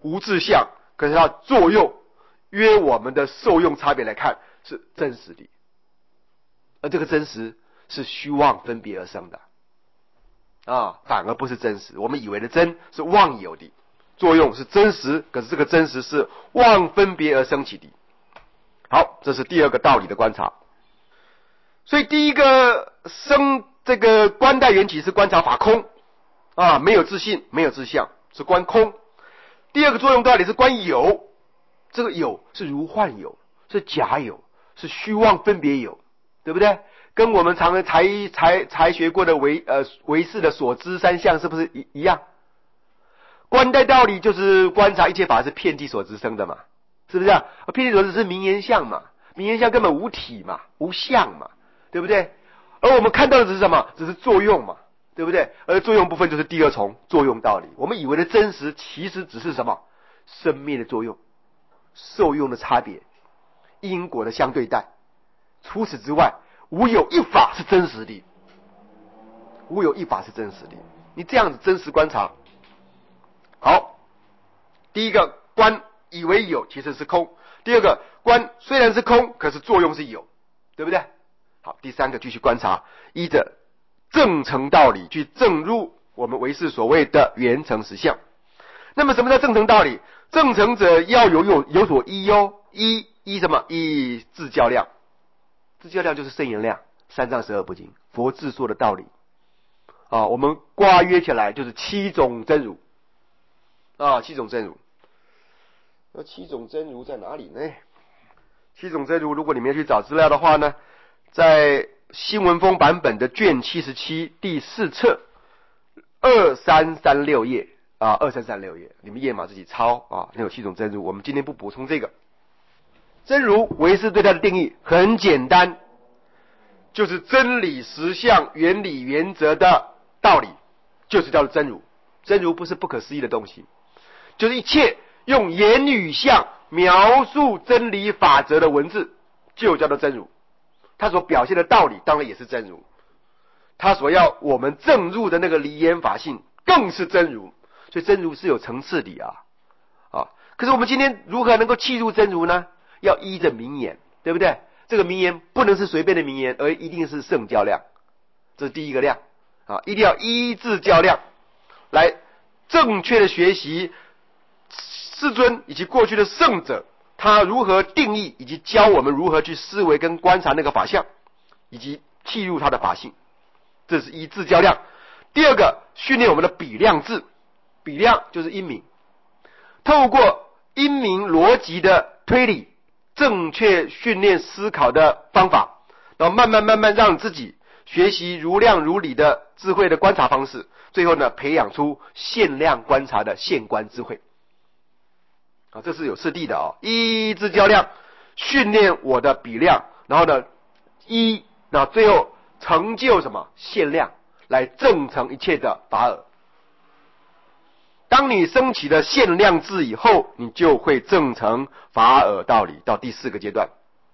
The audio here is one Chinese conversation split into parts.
无自相，可是它作用约我们的受用差别来看是真实的，而这个真实是虚妄分别而生的反而不是真实。我们以为的真是妄有的，作用是真实，可是这个真实是妄分别而生起的。好，这是第二个道理的观察。所以第一个这个观待缘起是观察法空没有自性，没有自相，是观空。第二个作用道理是观有，这个有是如幻有，是假有，是虚妄分别有，对不对？跟我们常人才学过的唯识的所知三相是不是一样？观待道理就是观察一切法是遍地所知生的嘛，是不是啊？遍地所知是名言相嘛，名言相根本无体嘛，无相嘛，对不对？而我们看到的只是什么？只是作用嘛，对不对？而作用部分就是第二重作用道理。我们以为的真实其实只是什么？生灭的作用，受用的差别，因果的相对待。除此之外，无有一法是真实的，无有一法是真实的。你这样子真实观察，好，第一个观以为有，其实是空；第二个观虽然是空，可是作用是有，对不对？好，第三个继续观察，依着正成道理去证入我们唯识所谓的缘成实相。那么什么叫正成道理？正成者要有所依依什么？依自教量。自教量就是圣言量，三藏十二部经，佛自说的道理我们刮约起来就是七种真如七种真如。那七种真如在哪里呢？七种真如如果你们要去找资料的话呢，在新文风版本的卷77第4册2336页2336页，你们页码自己抄那有七种真如，我们今天不补充这个。真如唯识对它的定义很简单，就是真理实相原理原则的道理，就是叫做真如。真如不是不可思议的东西，就是一切用言语相描述真理法则的文字，就叫做真如。它所表现的道理当然也是真如，它所要我们证入的那个离言法性更是真如。所以真如是有层次的可是我们今天如何能够契入真如呢？要依着名言，对不对？这个名言不能是随便的名言，而一定是圣教量，这是第一个量一定要依自教量来正确的学习世尊以及过去的圣者他如何定义，以及教我们如何去思维跟观察那个法相，以及契入它的法性，这是依自教量。第二个，训练我们的比量智，比量就是因明，透过因明逻辑的推理，正确训练思考的方法，然后慢慢让自己学习如量如理的智慧的观察方式，最后呢培养出限量观察的限观智慧这是有次第的依自教量训练我的比量，然后呢那最后成就什么限量，来证成一切的法尔。当你升起的限量智以后，你就会证成法尔道理，到第四个阶段。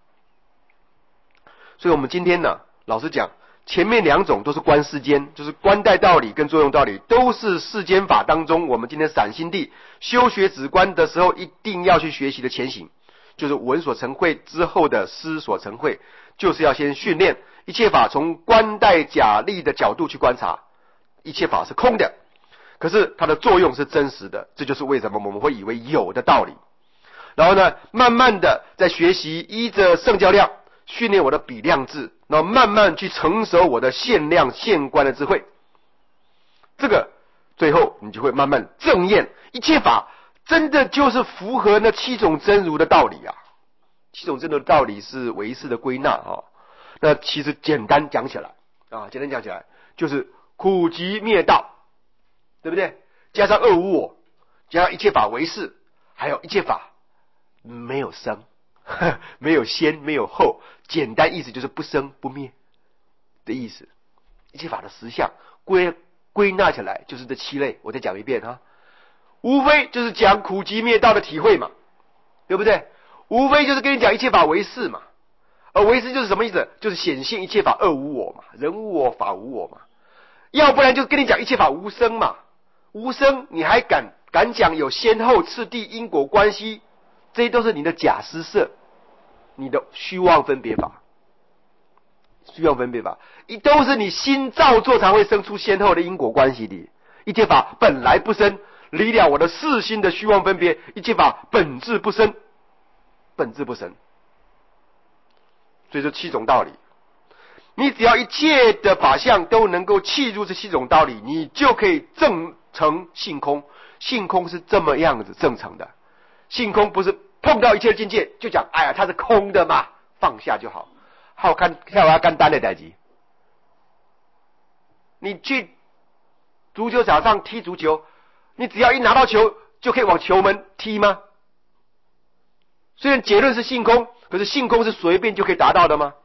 所以我们今天呢，老实讲，前面两种都是观世间，就是观待道理跟作用道理，都是世间法当中我们今天散心地修学止观的时候一定要去学习的前行，就是闻所成慧之后的思所成慧，就是要先训练一切法从观待假立的角度去观察，一切法是空的，可是它的作用是真实的，这就是为什么我们会以为有的道理。然后呢，慢慢的在学习依着圣教量训练我的比量智，然后慢慢去成熟我的限量限观的智慧，这个最后你就会慢慢证验一切法真的就是符合那七种真如的道理七种真如的道理是唯识的归纳那其实简单讲起来就是苦集灭道，对不对？加上二无我，加上一切法唯识，还有一切法没有生没有先没有后，简单意思就是不生不灭的意思。一切法的实相归纳起来就是这七类，我再讲一遍无非就是讲苦集灭道的体会嘛，对不对？无非就是跟你讲一切法唯识嘛，而唯识就是什么意思？就是显现一切法二无我嘛，人无我法无我嘛，要不然就跟你讲一切法无生嘛，无生你还敢敢讲有先后次第因果关系，这些都是你的假施设，你的虚妄分别法。虚妄分别法都是你心造作才会生出先后的因果关系的。一切法本来不生，离了我的四心的虚妄分别，一切法本质不生，本质不生。所以这七种道理，你只要一切的法相都能够契入这七种道理，你就可以证成性空。性空是这么样子证成的，性空不是碰到一切的境界就讲，哎呀，它是空的嘛，放下就好。好看，要简单的代志。你去足球场上踢足球，你只要一拿到球就可以往球门踢吗？虽然结论是性空，可是性空是随便就可以达到的吗？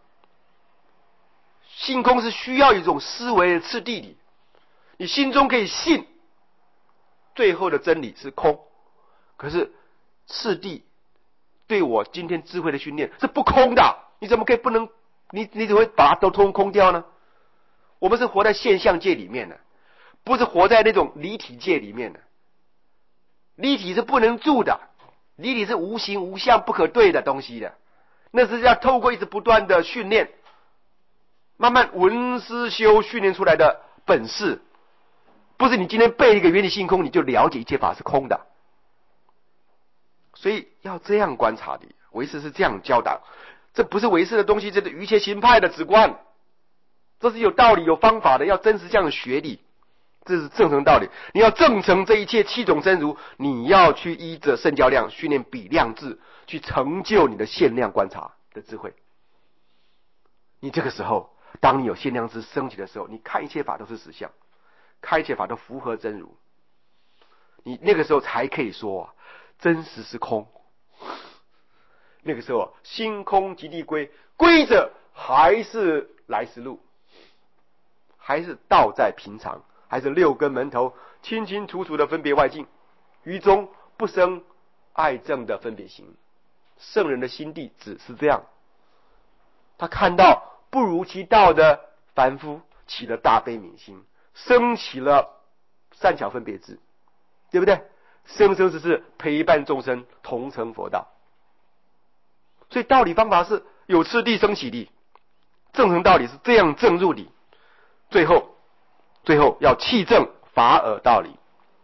性空是需要一种思维的次第的，你心中可以信最后的真理是空，可是次第对我今天智慧的训练是不空的，你怎么可以不能你怎么会把它都通空掉呢？我们是活在现象界里面的，不是活在那种离体界里面的。离体是不能住的，离体是无形无相不可对的东西的，那是要透过一直不断的训练，慢慢闻思修训练出来的本事，不是你今天背一个原理性空你就了解一切法是空的。所以要这样观察的，唯识是这样教导，这不是唯识的东西，这是瑜伽行派的直观，这是有道理有方法的，要真实这样学理，这是正成道理。你要证成这一切七种真如，你要去依着圣教量训练比量智，去成就你的限量观察的智慧。你这个时候，当你有限量智升起的时候，你看一切法都是实相，看一切法都符合真如，你那个时候才可以说真实是空。那个时候心空即地归，归者还是来时路，还是道在平常，还是六根门头清清楚楚的分别外境，于中不生爱憎的分别心。圣人的心地只是这样，他看到不如其道的凡夫，起了大悲悯心，升起了善巧分别智，对不对？生生世世陪伴众生同成佛道。所以道理方法是有次第升起的，正成道理是这样证入的，最后要契证法尔道理。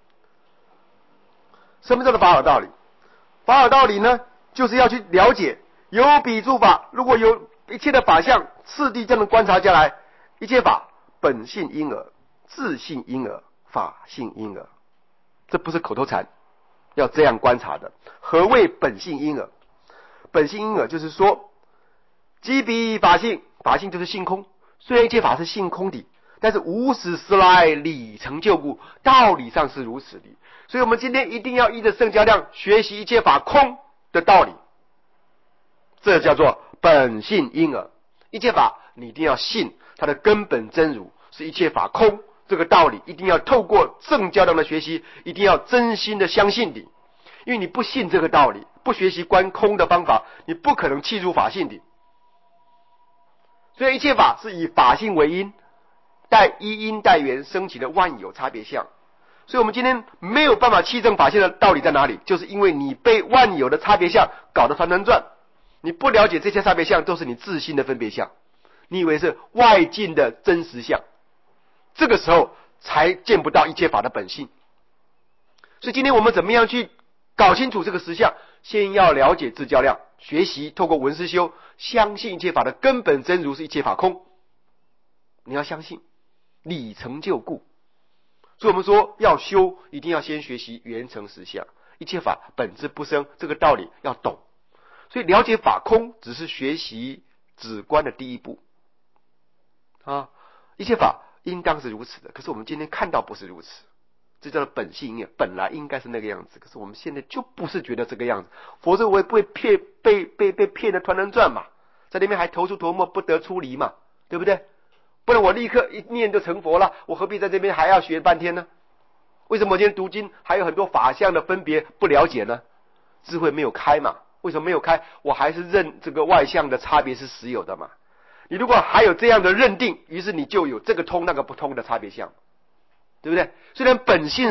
什么叫做法尔道理？法尔道理呢，就是要去了解有比诸法，如果有一切的法相次第这样观察下来，一切法本性因耳，自性因耳，法性因耳，这不是口头禅，要这样观察的。何谓本性因耳？本性因耳就是说，即彼法性，法性就是性空。虽然一切法是性空的，但是无始时来理成就故，道理上是如此的。所以我们今天一定要依着圣教量学习一切法空的道理，这叫做本性因耳。一切法你一定要信它的根本真如是一切法空，这个道理一定要透过圣教量的学习，一定要真心的相信的。因为你不信这个道理，不学习观空的方法，你不可能契入法性的。所以一切法是以法性为因，带依因带缘升起的万有差别相。所以我们今天没有办法契证法性的道理在哪里，就是因为你被万有的差别相搞得团团转，你不了解这些差别相都是你自心的分别相，你以为是外境的真实相，这个时候才见不到一切法的本性。所以今天我们怎么样去搞清楚这个实相？先要了解自教量，学习透过闻思修，相信一切法的根本真如是一切法空。你要相信，理成就故。所以我们说要修，一定要先学习圆成实相，一切法本质不生，这个道理要懂。所以了解法空只是学习止观的第一步啊！一切法应当是如此的，可是我们今天看到不是如此。这叫做本性因，本来应该是那个样子，可是我们现在就不是觉得这个样子，否则我也不会被骗得团团转嘛，在那边还头出头没不得出离嘛，对不对？不然我立刻一念就成佛了，我何必在这边还要学半天呢？为什么我今天读经还有很多法相的分别不了解呢？智慧没有开嘛？为什么没有开？我还是认这个外相的差别是实有的嘛。你如果还有这样的认定，于是你就有这个通那个不通的差别相，对不对？虽然本性是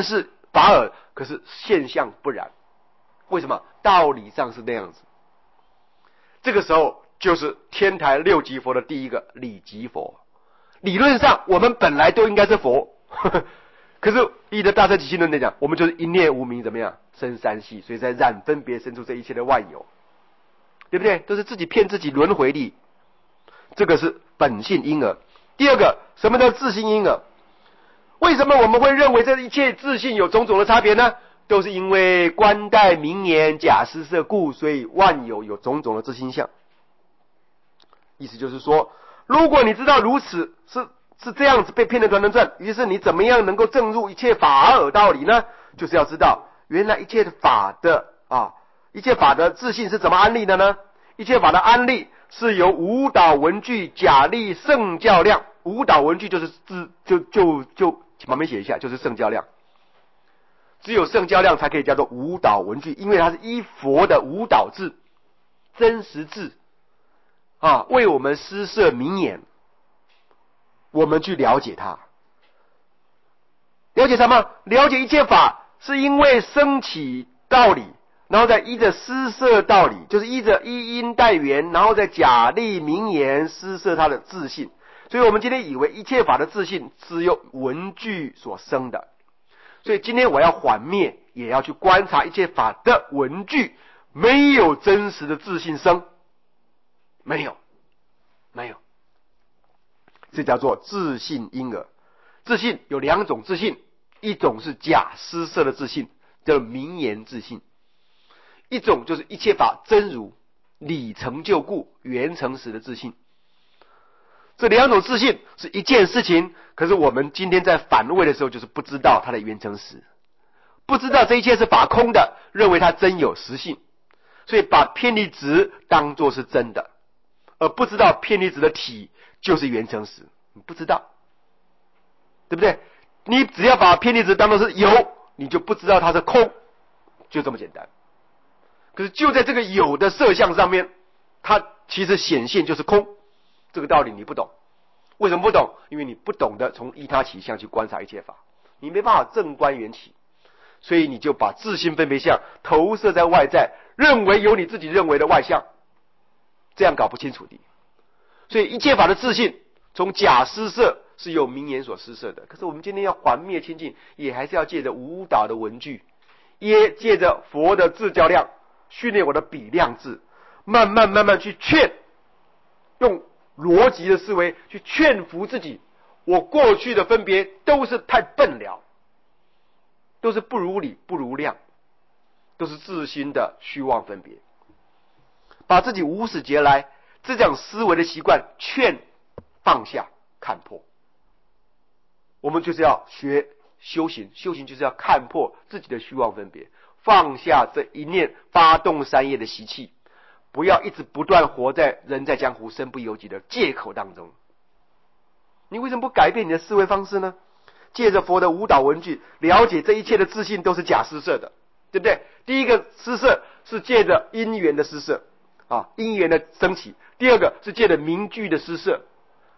法尔，可是现象不然。为什么？道理上是那样子。这个时候就是天台六级佛的第一个理即佛。理论上我们本来都应该是佛，可是依着大乘起信论来讲，我们就是一念无明，怎么样生三系，所以在染分别生出这一切的万有，对不对？都是自己骗自己，轮回力。这个是本性因儿。第二个，什么叫自性因儿？为什么我们会认为这一切自性有种种的差别呢？都是因为观待名言假施设故，所以万有有种种的自性相。意思就是说，如果你知道如此是这样子被骗得团团转，于是你怎么样能够证入一切法尔道理呢？就是要知道原来一切法的自性是怎么安立的呢？一切法的安立是由无导文具假立圣教量。无导文具就是旁边写一下，就是圣教量。只有圣教量才可以叫做无导文具，因为它是依佛的无导智、真实智为我们施设名言，我们去了解它。了解什么？了解一切法是因为升起道理，然后再依着施设道理，就是依着依因待缘，然后再假立名言施设它的自性。所以我们今天以为一切法的自性是由文具所生的，所以今天我要缓灭，也要去观察一切法的文具，没有真实的自性生，没有，这叫做自性因儿。自性有两种自性，一种是假施设的自性，叫名言自性；一种就是一切法真如理成就故缘成实的自性。这两种自性是一件事情，可是我们今天在反位的时候，就是不知道它的缘成实，不知道这一切是法空的，认为它真有实性，所以把偏离值当作是真的，而不知道偏离值的体就是缘成实，你不知道，对不对？你只要把偏离值当作是有，你就不知道它是空，就这么简单。可是就在这个有的色相上面，它其实显现就是空。这个道理你不懂，为什么不懂？因为你不懂得从依他起相去观察一切法，你没办法正观缘起，所以你就把自性分别相投射在外在，认为有你自己认为的外相，这样搞不清楚的。所以一切法的自性从假施设是由名言所施设的，可是我们今天要还灭清净，也还是要借着无导的文具，也借着佛的自教量训练我的比量智，慢慢去劝，用逻辑的思维去劝服自己，我过去的分别都是太笨了，都是不如理不如量，都是自心的虚妄分别，把自己无始劫来这样思维的习惯劝放下看破。我们就是要学修行，修行就是要看破自己的虚妄分别，放下这一念发动三业的习气，不要一直不断活在人在江湖身不由己的借口当中。你为什么不改变你的思维方式呢？借着佛的无导文具，了解这一切的自性都是假施设的，对不对？第一个施设是借着因缘的施设因缘的升起；第二个是借着名句的施设。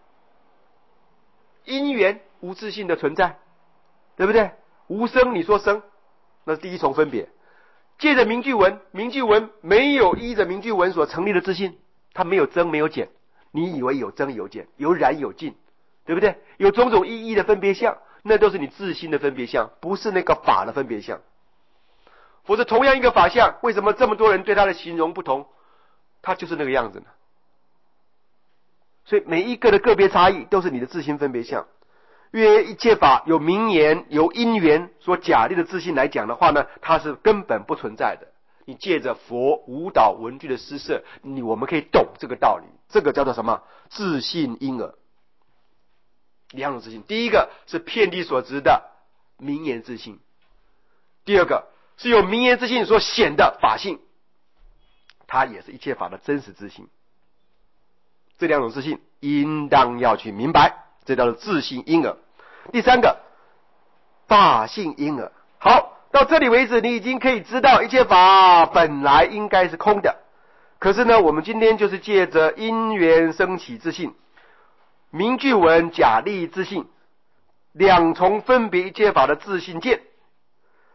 因缘无自性的存在，对不对？无生你说生，那是第一重分别。借着名句文，名句文没有依着名句文所成立的自性，它没有增没有减，你以为有增有减，有染有尽，对不对？有种种意义的分别相，那都是你自心的分别相，不是那个法的分别相。否则同样一个法相，为什么这么多人对它的形容不同？它就是那个样子呢？所以每一个的个别差异都是你的自心分别相。约一切法有名言由因缘所假立的自性来讲的话呢，它是根本不存在的。你借着佛无导文具的施设，我们可以懂这个道理。这个叫做什么？自性因儿。两种自性，第一个是遍地所执的名言自性，第二个是由名言自性所显的法性，它也是一切法的真实自性。这两种自性应当要去明白，这叫做自性因儿。第三个，法性因儿。好，到这里为止，你已经可以知道一切法本来应该是空的，可是呢，我们今天就是借着因缘升起自性，名句文假立自性，两重分别一切法的自性见，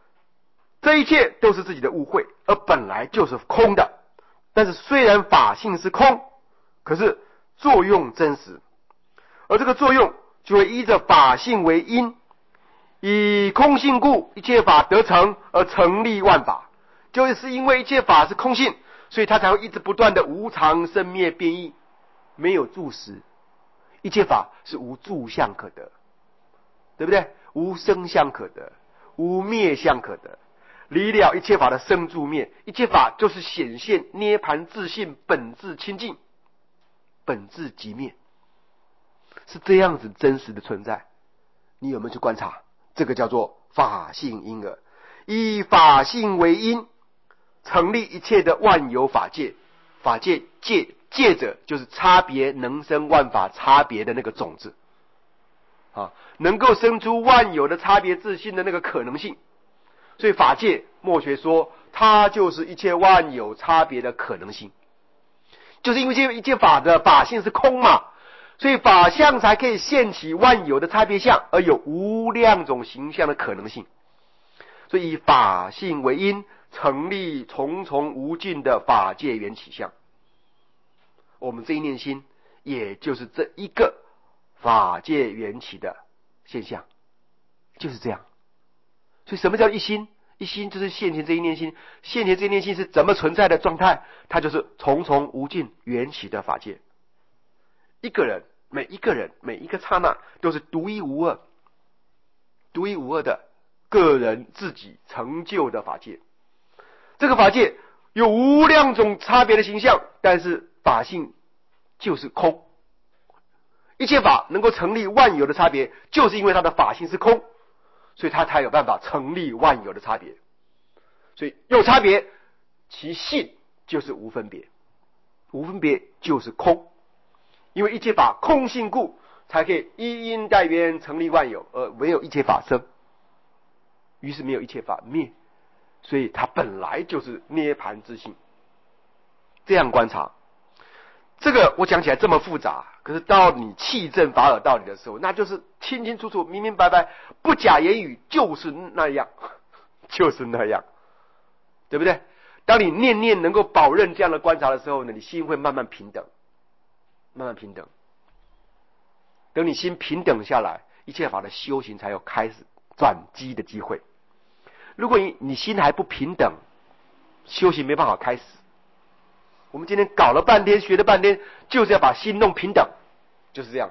这一切都是自己的误会，而本来就是空的。但是虽然法性是空，可是作用真实，而这个作用就会依着法性为因，以空性故，一切法得成而成立万法。就是因为一切法是空性，所以它才会一直不断的无常生灭变异，没有住实。一切法是无住相可得，对不对？无生相可得，无灭相可得。离了一切法的生住灭，一切法就是显现涅盘自性本质清净，本质即灭，是这样子真实的存在。你有没有去观察？这个叫做法性因耳，以法性为因，成立一切的万有法界。法界界者就是差别能生万法差别的那个种子啊，能够生出万有的差别自性的那个可能性。所以法界末学说它就是一切万有差别的可能性，就是因为一切法的法性是空嘛，所以法相才可以现起万有的差别相，而有无量种形象的可能性。所以以法性为因，成立重重无尽的法界缘起相。我们这一念心也就是这一个法界缘起的现象，就是这样。所以什么叫一心？一心就是现前这一念心。现前这一念心是怎么存在的状态？它就是重重无尽缘起的法界。一个人，每一个人，每一个刹那都是独一无二、独一无二的个人自己成就的法界。这个法界有无量种差别的形象，但是法性就是空。一切法能够成立万有的差别，就是因为它的法性是空，所以它才有办法成立万有的差别。所以有差别，其性就是无分别，无分别就是空。因为一切法空性故，才可以依因待缘成立万有，而没有一切法生，于是没有一切法灭，所以它本来就是涅盘之性。这样观察，这个我讲起来这么复杂，可是到你契证法尔道理的时候，那就是清清楚楚、明明白白，不假言语，就是那样，就是那样，对不对？当你念念能够保任这样的观察的时候呢，你心会慢慢平等，慢慢平等。等你心平等下来，一切法的修行才有开始转机的机会。如果你心还不平等，修行没办法开始。我们今天搞了半天，学了半天，就是要把心弄平等，就是这样。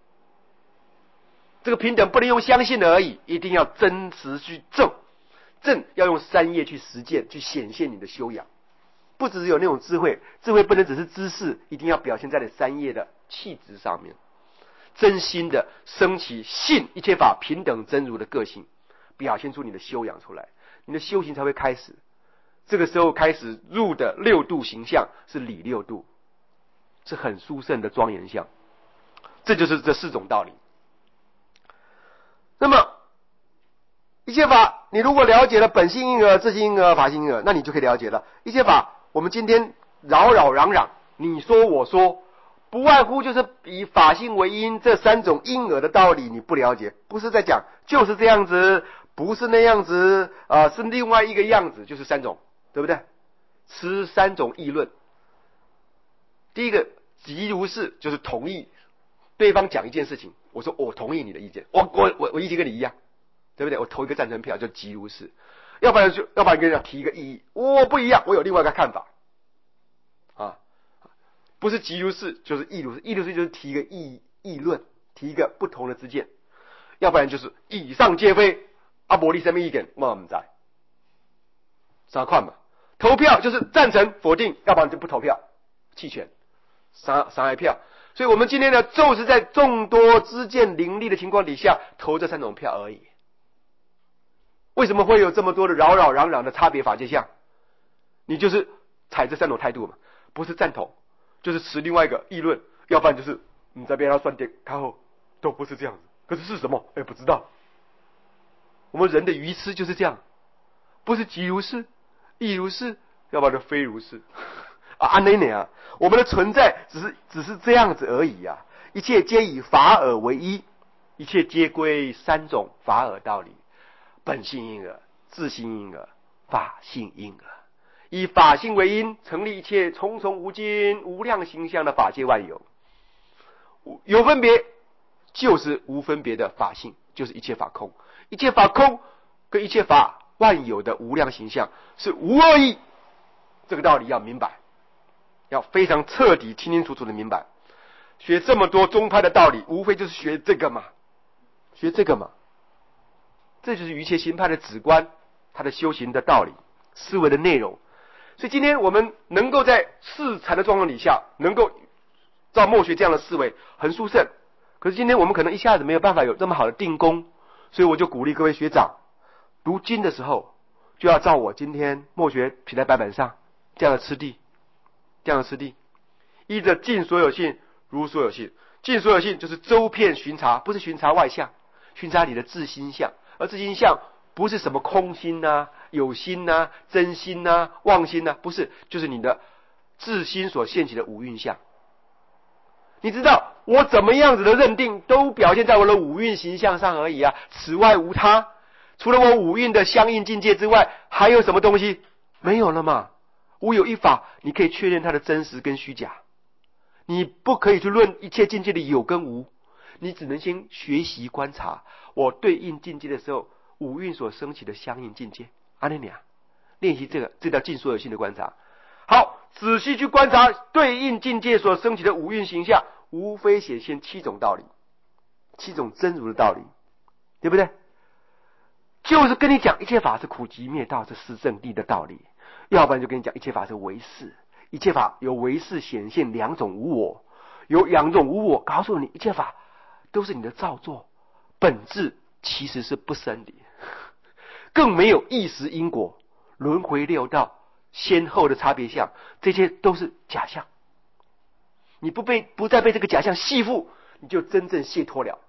这个平等不能用相信的而已，一定要真实去证，证要用三业去实践，去显现你的修养。不只是有那种智慧，智慧不能只是知识，一定要表现在你三业的气质上面，真心的升起信一切法平等真如的个性，表现出你的修养出来，你的修行才会开始。这个时候开始入的六度形象是理六度，是很殊胜的庄严相。这就是这四种道理。那么一切法，你如果了解了本性因缘、自性因缘、法性因缘，那你就可以了解了一切法。我们今天扰扰攘攘，你说我说，不外乎就是以法性为因，这三种因缘的道理你不了解，不是在讲就是这样子，不是那样子，是另外一个样子，就是三种，对不对？持三种议论。第一个即如是，就是同意对方讲一件事情，我说我同意你的意见，我意见跟你一样，对不对？我投一个赞成票就即如是。要不然跟人家提一个异议，我不一样，我有另外一个看法啊，不是即如是就是异如是，异如是就是提一个议论，提一个不同的知见。要不然就是以上皆非，阿伯利什么意见我不知道，啥看嘛？投票就是赞成否定，要不然就不投票，弃权，三害票。所以我们今天呢，就是在众多知见林立的情况底下投这三种票而已。为什么会有这么多的扰扰攘攘的差别法界相？你就是采这三种态度嘛，不是赞同，就是持另外一个议论，要不然就是你在边上算点看后，都不是这样子。可是是什么？不知道。我们人的愚痴就是这样，不是即如是，亦如是，要不然就非如是啊，我们的存在只是这样子而已啊！一切皆以法尔为一，一切皆归三种法尔道理：本性因缘、自性因缘、 法性因而，以法性为因，成立一切重重无尽无量形象的法界万有。有分别就是无分别的法性，就是一切法空。一切法空跟一切法万有的无量形象是无二异，这个道理要明白，要非常彻底清清楚楚的明白。学这么多宗派的道理，无非就是学这个嘛，学这个嘛。这就是一切行派的止观，他的修行的道理，思维的内容。所以今天我们能够在四禅的状况底下，能够照默学这样的思维，很殊胜。可是今天我们可能一下子没有办法有这么好的定功，所以我就鼓励各位学长，读经的时候就要照我今天默学写在白板上这样的次第，这样的次第，依着尽所有性如所有性。尽所有性就是周遍巡查，不是巡查外相，巡查你的自心相。而自心相不是什么空心啊、有心啊、真心啊、妄心啊，不是，就是你的自心所现起的五蕴相。你知道我怎么样子的认定，都表现在我的五蕴形象上而已啊，此外无他。除了我五蕴的相应境界之外，还有什么东西？没有了嘛。无有一法，你可以确认它的真实跟虚假。你不可以去论一切境界的有跟无，你只能先学习观察我对应境界的时候，五蕴所升起的相应境界。阿内尼亚，练习这叫尽所有性的观察。好，仔细去观察对应境界所升起的五蕴形象，无非显现七种道理，七种真如的道理，对不对？就是跟你讲一切法是苦集灭道，这是正谛的道理。要不然就跟你讲一切法是唯识，一切法有唯识显现两种无我，有两种无我，告诉你一切法都是你的造作，本质其实是不生理，更没有意识因果、轮回六道、先后的差别相，这些都是假象。你不再被这个假象系缚，你就真正解脱了，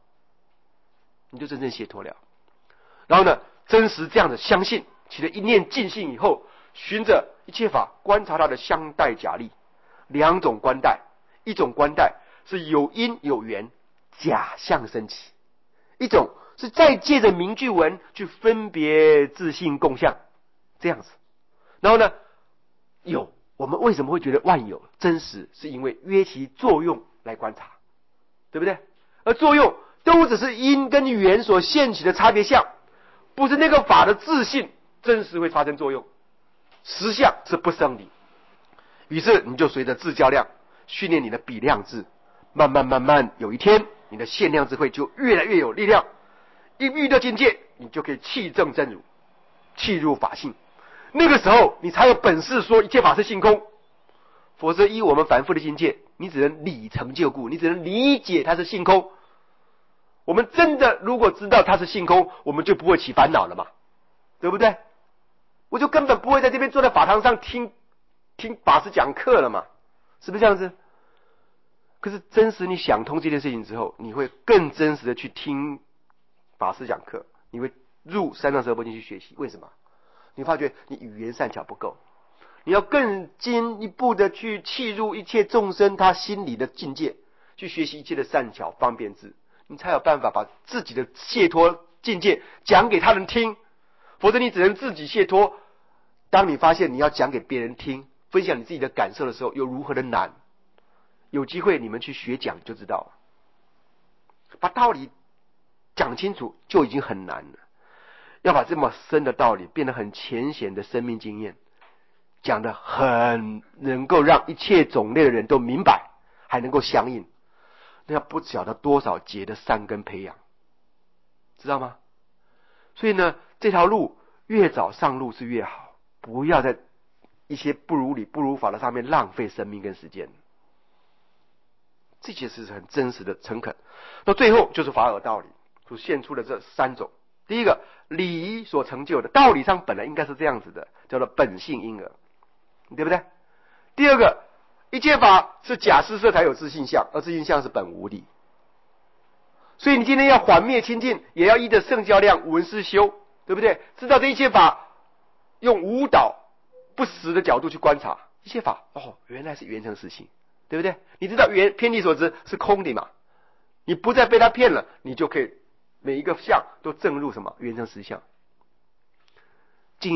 然后呢，真实这样的相信，起了一念尽性以后，循着一切法观察它的相待假立，两种观待，一种观待是有因有缘假象升起，一种是再借着名句文去分别自性共相，这样子。然后呢，我们为什么会觉得万有真实，是因为约其作用来观察，对不对？而作用都只是因跟缘所现起的差别相，不是那个法的自性真实会发生作用，实相是不生理。于是你就随着自较量训练你的比量智，慢慢有一天你的限量智慧就越来越有力量，一遇到境界你就可以契证真如，契入法性。那个时候你才有本事说一切法是性空，否则依我们凡夫的境界，你只能理成就故，你只能理解它是性空。我们真的如果知道它是性空，我们就不会起烦恼了嘛，对不对？我就根本不会在这边坐在法堂上听法师讲课了嘛，是不是这样子？可是真实你想通这件事情之后，你会更真实的去听法师讲课，你会入三藏十二部经去学习。为什么？你发觉你语言善巧不够，你要更进一步的去契入一切众生他心里的境界，去学习一切的善巧方便智，你才有办法把自己的解脱境界讲给他人听。否则你只能自己解脱，当你发现你要讲给别人听，分享你自己的感受的时候，又如何的难。有机会你们去学讲就知道了，把道理讲清楚就已经很难了，要把这么深的道理变得很浅显的生命经验讲得很能够让一切种类的人都明白，还能够相应，那要不晓得多少节的善根培养，知道吗？所以呢，这条路越早上路是越好，不要在一些不如理不如法的上面浪费生命跟时间。这些是很真实的诚恳。到最后就是法尔道理所现出的这三种。第一个，礼仪所成就的，道理上本来应该是这样子的，叫做本性因而，对不对？第二个，一切法是假施设才有自性相，而自性相是本无理。所以你今天要缓灭清净，也要依着圣教量闻思修，对不对？知道这一切法用无导不实的角度去观察一切法，原来是缘成实性，对不对？你知道偏离所知是空的嘛？你不再被他骗了，你就可以每一个相都证入什么缘成实相。进一步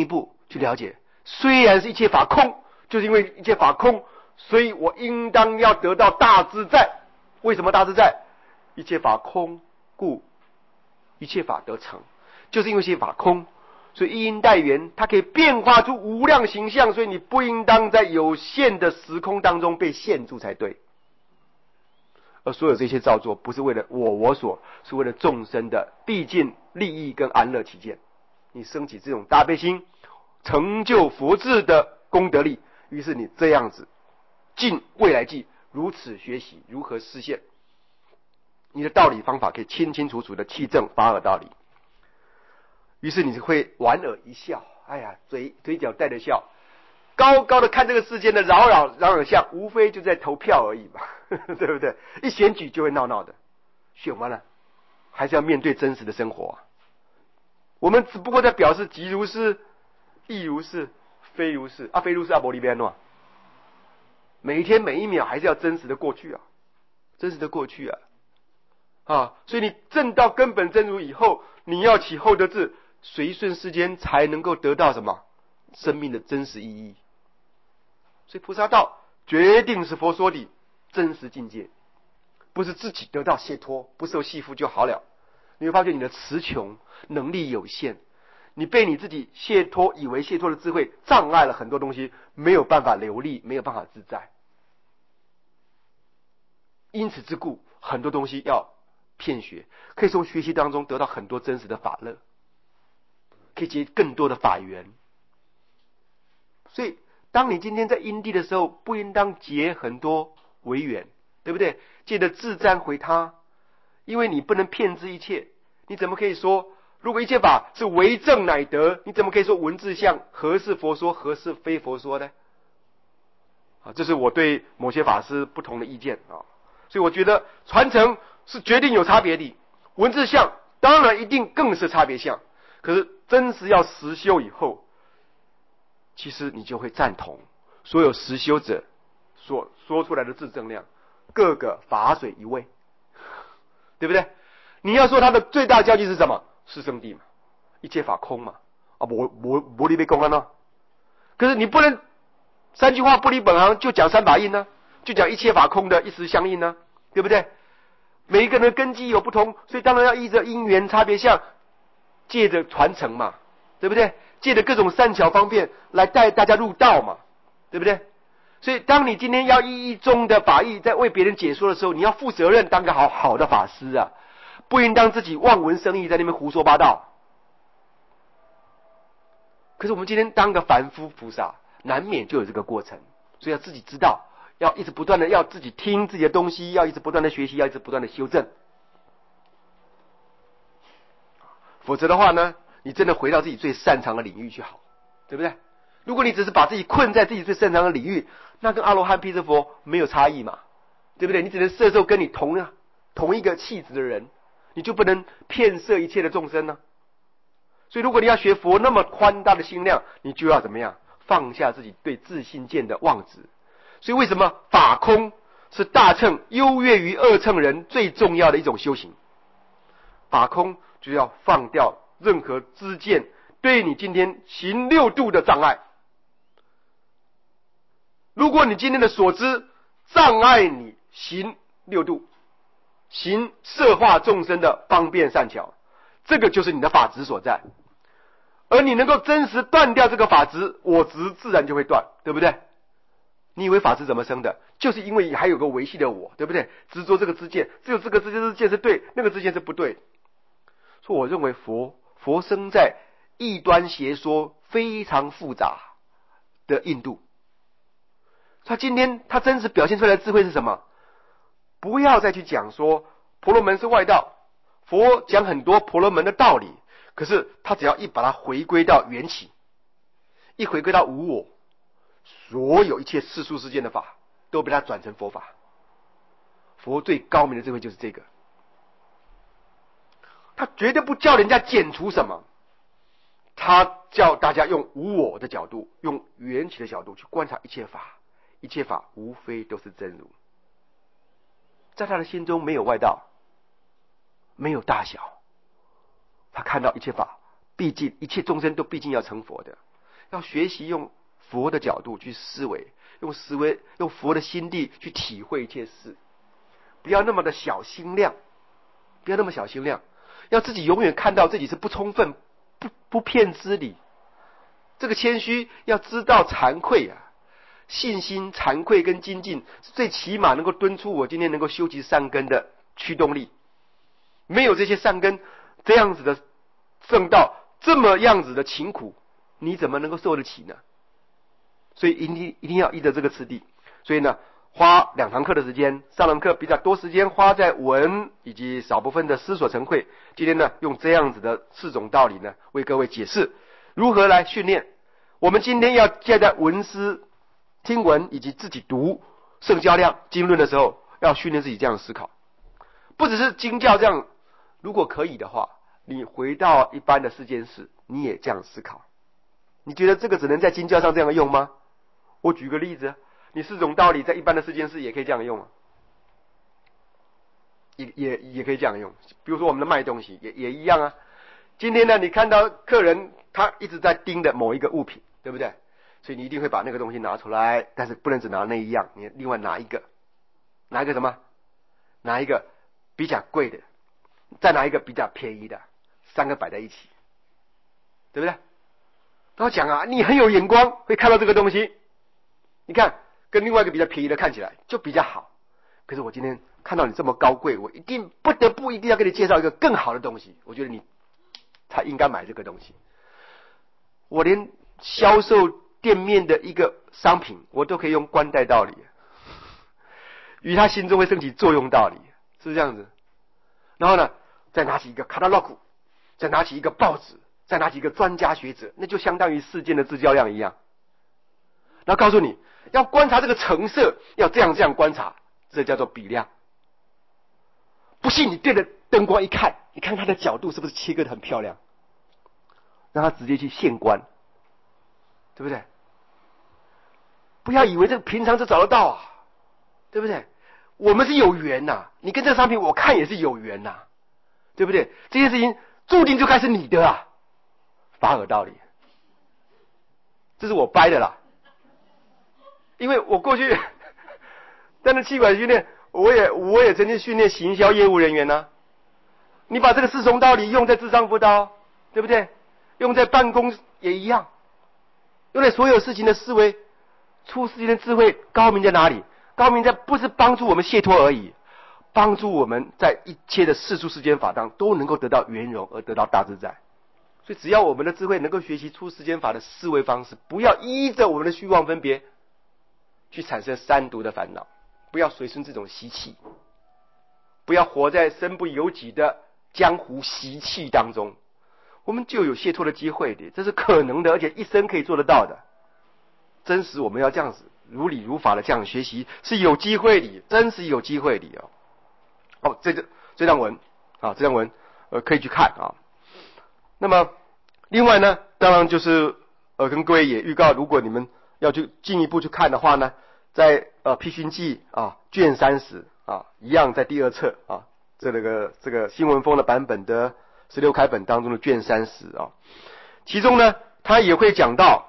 去了解，虽然是一切法空，就是因为一切法空，所以我应当要得到大自在。为什么大自在？一切法空，故一切法得成。就是因为一切法空，所以一因带缘，它可以变化出无量形象，所以你不应当在有限的时空当中被限住才对。而所有这些造作，不是为了我所，是为了众生的毕竟利益跟安乐起见。你升起这种大悲心，成就佛智的功德力，于是你这样子尽未来际，如此学习如何实现，你的道理方法可以清清楚楚的契证法尔道理。于是你会莞尔一笑，哎呀，嘴角带着笑，高高的看这个世间的扰攘相，无非就在投票而已嘛，对不对？一选举就会闹闹的，选完了还是要面对真实的生活啊。我们只不过在表示即如是，亦如是，非如是啊，非如是啊，没里边喏。每一天每一秒还是要真实的过去啊，真实的过去啊，所以你证到根本真如以后，你要起后得智，随顺世间才能够得到什么生命的真实意义。所以菩萨道决定是佛说的真实境界，不是自己得到解脱，不受系缚就好了。你会发觉你的词穷，能力有限，你被你自己解脱以为解脱的智慧障碍了很多东西，没有办法流利，没有办法自在。因此之故，很多东西要骗学，可以从学习当中得到很多真实的法乐，可以结更多的法缘。所以当你今天在因地的时候，不应当结很多违缘，对不对？借着自瞻回他，因为你不能骗知一切。你怎么可以说，如果一切法是为正乃得，你怎么可以说文字相何是佛说，何是非佛说呢？这是我对某些法师不同的意见啊。所以我觉得传承是决定有差别的，文字相当然一定更是差别相。可是真实要实修以后，其实你就会赞同所有实修者所说出来的自证量，各个法水一味，对不对？你要说它的最大交集是什么？是圣谛嘛，一切法空嘛，没离被公安呢。可是你不能三句话不离本行就讲三法印呢，就讲一切法空的一时相应呢，对不对？每一个人的根基有不同，所以当然要依着因缘差别相，借着传承嘛，对不对？借着各种善巧方便来带大家入道嘛，对不对？所以当你今天要意义中的法义在为别人解说的时候，你要负责任，当个好的法师啊，不应当自己望文生义在那边胡说八道。可是我们今天当个凡夫菩萨，难免就有这个过程，所以要自己知道，要一直不断的要自己听自己的东西，要一直不断的学习，要一直不断的修正。否则的话呢，你真的回到自己最擅长的领域去好，对不对？如果你只是把自己困在自己最擅长的领域，那跟阿罗汉、辟支佛没有差异嘛，对不对？你只能摄受跟你同一个气质的人，你就不能骗摄一切的众生呢。所以如果你要学佛那么宽大的心量，你就要怎么样？放下自己对自信见的妄执。所以为什么法空是大乘优越于二乘人最重要的一种修行？法空就要放掉任何知见对你今天行六度的障碍。如果你今天的所知障碍你行六度，行摄化众生的方便善巧，这个就是你的法执所在。而你能够真实断掉这个法执，我执自然就会断，对不对？你以为法执怎么生的？就是因为还有个维系的我，对不对？执着这个知见，只有这个知见是对，那个知见是不对。所以我认为佛生在异端邪说非常复杂的印度。他今天他真实表现出来的智慧是什么？不要再去讲说婆罗门是外道，佛讲很多婆罗门的道理，可是他只要一把它回归到缘起，一回归到无我，所有一切世俗世间的法都被他转成佛法。佛最高明的智慧就是这个，他绝对不叫人家减除什么，他叫大家用无我的角度，用缘起的角度去观察一切法，一切法无非都是真如。在他的心中没有外道，没有大小，他看到一切法，毕竟一切众生都毕竟要成佛的， 要学习用佛的角度去思维，用思维，用佛的心地去体会一切事，不要那么的小心量，不要那么小心量，要自己永远看到自己是不充分、不骗之理。这个谦虚要知道惭愧啊，信心、惭愧跟精进，最起码能够敦促我今天能够修习善根的驱动力。没有这些善根，这样子的正道，这么样子的勤苦，你怎么能够受得起呢？所以一定要依着这个次第。所以呢，花2堂课的时间，上堂课比较多时间花在文以及少部分的思索惭愧。今天呢，用这样子的4种道理呢，为各位解释如何来训练。我们今天要借在文思、听闻以及自己读圣教量经论的时候，要训练自己这样思考。不只是经教这样，如果可以的话，你回到一般的世间事，你也这样思考。你觉得这个只能在经教上这样用吗？我举个例子，你4种道理在一般的世间事也可以这样用啊，也可以这样用。比如说我们的卖东西也一样啊。今天呢，你看到客人他一直在盯着某一个物品，对不对？所以你一定会把那个东西拿出来，但是不能只拿那一样，你另外拿一个什么？拿一个比较贵的，再拿一个比较便宜的，3个摆在一起，对不对？然后讲啊，你很有眼光，会看到这个东西，你看跟另外一个比较便宜的看起来就比较好。可是我今天看到你这么高贵，我一定要给你介绍一个更好的东西，我觉得你才应该买这个东西。我连销售店面的一个商品，我都可以用关带道理，与他心中会升起作用道理，是不是这样子？然后呢，再拿起一个 catalog， 再拿起一个报纸，再拿起一个专家学者，那就相当于世间的自教量一样。然后告诉你要观察这个成色，要这样观察，这叫做比量。不信你对着灯光一看，你看它的角度是不是切割得很漂亮，让他直接去现观，对不对？不要以为这个平常就找得到啊，对不对？我们是有缘呐，你跟这个商品我看也是有缘呐，对不对？这件事情注定就该是你的啊，法尔道理，这是我掰的啦。因为我过去在那气管训练，我也曾经训练行销业务人员呐。你把这个4种道理用在智商辅导，对不对？用在办公也一样，用在所有事情的思维，出世间的智慧高明在哪里？高明在不是帮助我们解脱而已，帮助我们在一切的世俗世间法当都能够得到圆融而得到大自在。所以只要我们的智慧能够学习出世间法的思维方式，不要依着我们的虚妄分别去产生三毒的烦恼，不要随顺这种习气，不要活在身不由己的江湖习气当中，我们就有解脱的机会的，这是可能的，而且一生可以做得到的。真实我们要这样子如理如法的这样学习是有机会的，真实有机会的哦。这段文啊，这段文可以去看啊。那么另外呢，当然就是跟各位也预告，如果你们要去进一步去看的话呢，在辟熏记啊卷30啊，一样在第2册啊，这个新文风的版本的16开本当中的卷30啊，其中呢他也会讲到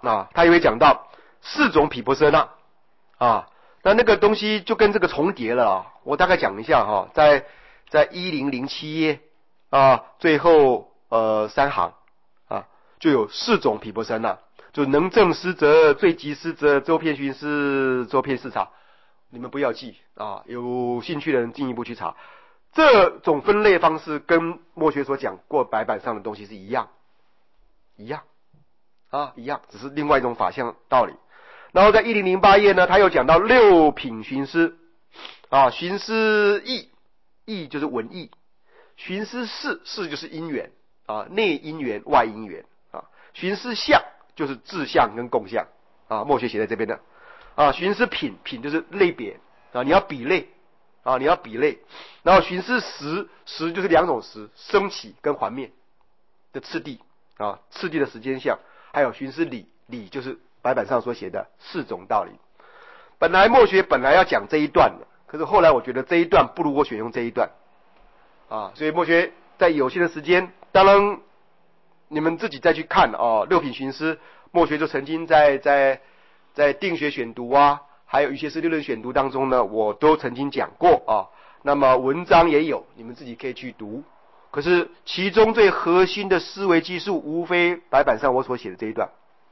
4种毗婆舍那啊，那个东西就跟这个重叠了啊。我大概讲一下哈，在1007页啊，最后3行啊，就有4种毗婆舍那，就能正师者、最极师者、周遍寻师、周遍视察。你们不要记啊，有兴趣的人进一步去查。这种分类方式跟墨学所讲过白板上的东西是一样，一样，只是另外一种法相道理。然后在1008页呢，他又讲到6品寻思啊，寻思意就是文意，寻思事就是因缘啊，内因缘外因缘啊，寻思相就是自相跟共相啊，墨学写在这边的啊，寻思品就是类别啊，你要比类啊，然后寻思时就是2种时，升起跟还灭的次第啊，次第的时间相，还有寻思理就是白板上所写的4种道理。本来墨学要讲这一段的，可是后来我觉得这一段不如我选用这一段啊，所以墨学在有限的时间，当然你们自己再去看啊，6品寻思墨学就曾经在定学选读啊，还有一些是六论选读当中呢，我都曾经讲过啊。那么文章也有，你们自己可以去读。可是其中最核心的思维技术，无非白板上我所写的这一段。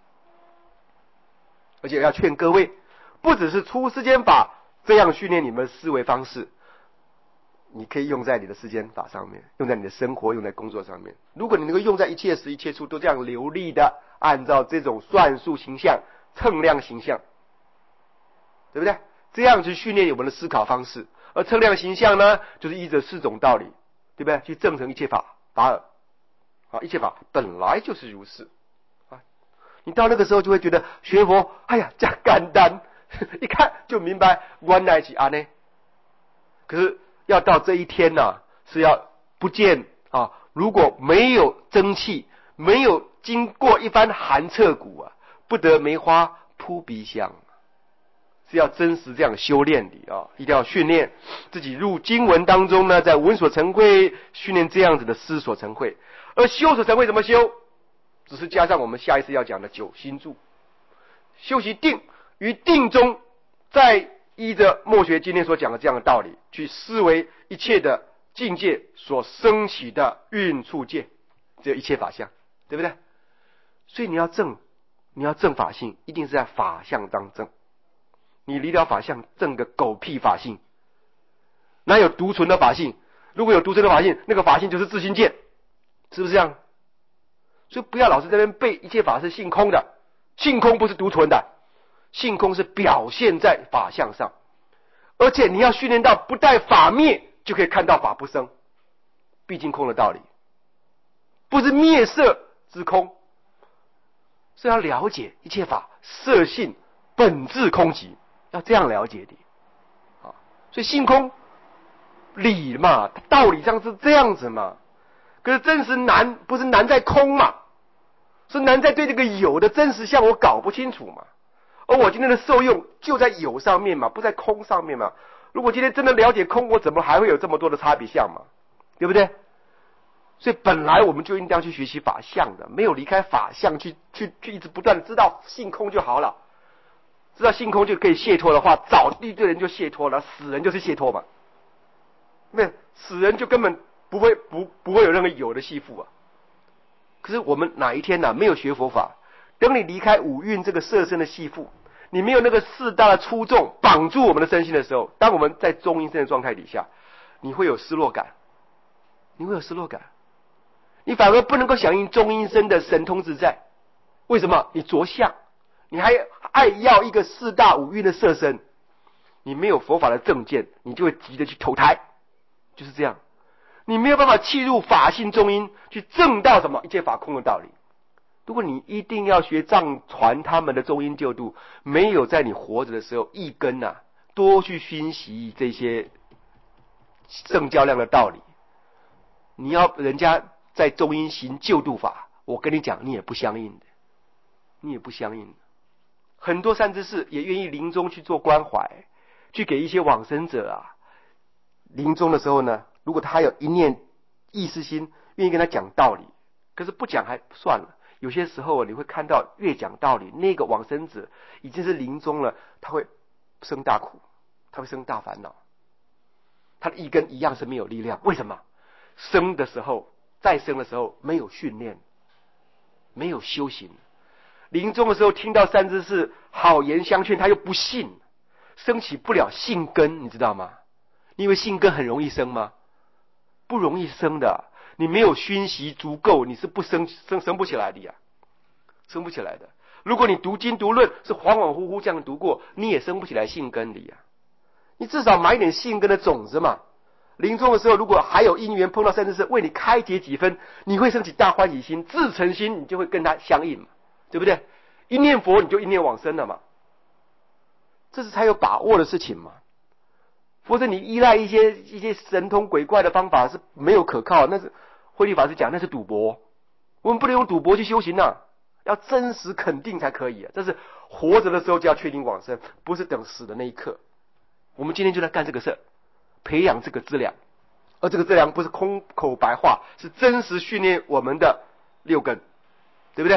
而且要劝各位，不只是出世间法这样训练你们的思维方式，你可以用在你的世间法上面，用在你的生活，用在工作上面。如果你能够用在一切时一切处都这样流利的按照这种算术形象、称量形象，对不对？这样去训练我们的思考方式。而称量形象呢，就是依着四种道理，对不对？去证成一切法尔。一切法本来就是如是。你到那个时候就会觉得学佛，哎呀，这简单，一看就明白，原来是安呢。可是要到这一天呢，是要不见如果没有蒸汽，没有经过一番寒彻骨不得梅花扑鼻香。是要真实这样修炼的一定要训练自己入经文当中呢，在闻所成会训练这样子的思所成会。而修所成会怎么修？只是加上我们下一次要讲的九心住，修习定，于定中再依着墨学今天所讲的这样的道理，去思维一切的境界所升起的运处界，只有一切法相，对不对？所以你要正法性，一定是在法相当正。你离了法相，正个狗屁法性，哪有独存的法性？如果有独存的法性，那个法性就是自性见，是不是这样？所以不要老是在那边背一切法是性空的，性空不是独存的，性空是表现在法相上，而且你要训练到不待法灭就可以看到法不生，毕竟空的道理，不是灭色之空，是要了解一切法色性本质空寂，要这样了解的所以性空理嘛，道理上是这样子嘛。可是真实难，不是难在空嘛，是难在对这个有的真实相我搞不清楚嘛。而我今天的受用就在有上面嘛，不在空上面嘛。如果今天真的了解空，我怎么还会有这么多的差别相嘛？对不对？所以本来我们就应当去学习法相的，没有离开法相去一直不断的知道性空就好了。知道性空就可以解脱的话，早一堆人就解脱了，死人就是解脱嘛。那死人就根本不会有任何有的系缚可是我们哪一天没有学佛法，等你离开五蕴这个色身的系缚，你没有那个四大的粗重绑住我们的身心的时候，当我们在中阴身的状态底下，你会有失落感，你反而不能够响应中阴身的神通自在。为什么？你着相，你还爱要一个四大五蕴的色身，你没有佛法的正见，你就会急着去投胎，就是这样。你没有办法契入法性中阴，去证到什么一切法空的道理。如果你一定要学藏传他们的中阴救度，没有在你活着的时候一根多去熏习这些圣教量的道理，你要人家在中阴行救度法，我跟你讲，你也不相应的。很多善知识也愿意临终去做关怀，去给一些往生者临终的时候呢，如果他有一念意识心，愿意跟他讲道理，可是不讲还算了，有些时候你会看到越讲道理，那个往生者已经是临终了，他会生大苦，他会生大烦恼，他的一根一样是没有力量。为什么？生的时候，再生的时候没有训练，没有修行，临终的时候听到善知识好言相劝，他又不信，升起不了信根，你知道吗？你以为信根很容易生吗？不容易生的，你没有熏习足够，你是不生不起来的呀，生不起来的。如果你读经读论是恍恍惚惚这样读过，你也生不起来信根的呀。你至少买一点信根的种子嘛。临终的时候，如果还有因缘碰到善知识为你开解几分，你会升起大欢喜心、自诚心，你就会跟他相应嘛，对不对？一念佛你就一念往生了嘛，这是才有把握的事情嘛。否则你依赖一些神通鬼怪的方法是没有可靠，那是慧律法师讲那是赌博，我们不能用赌博去修行要真实肯定才可以这是活着的时候就要确定往生，不是等死的那一刻。我们今天就在干这个事，培养这个资粮，而这个资粮不是空口白话，是真实训练我们的六根，对不对？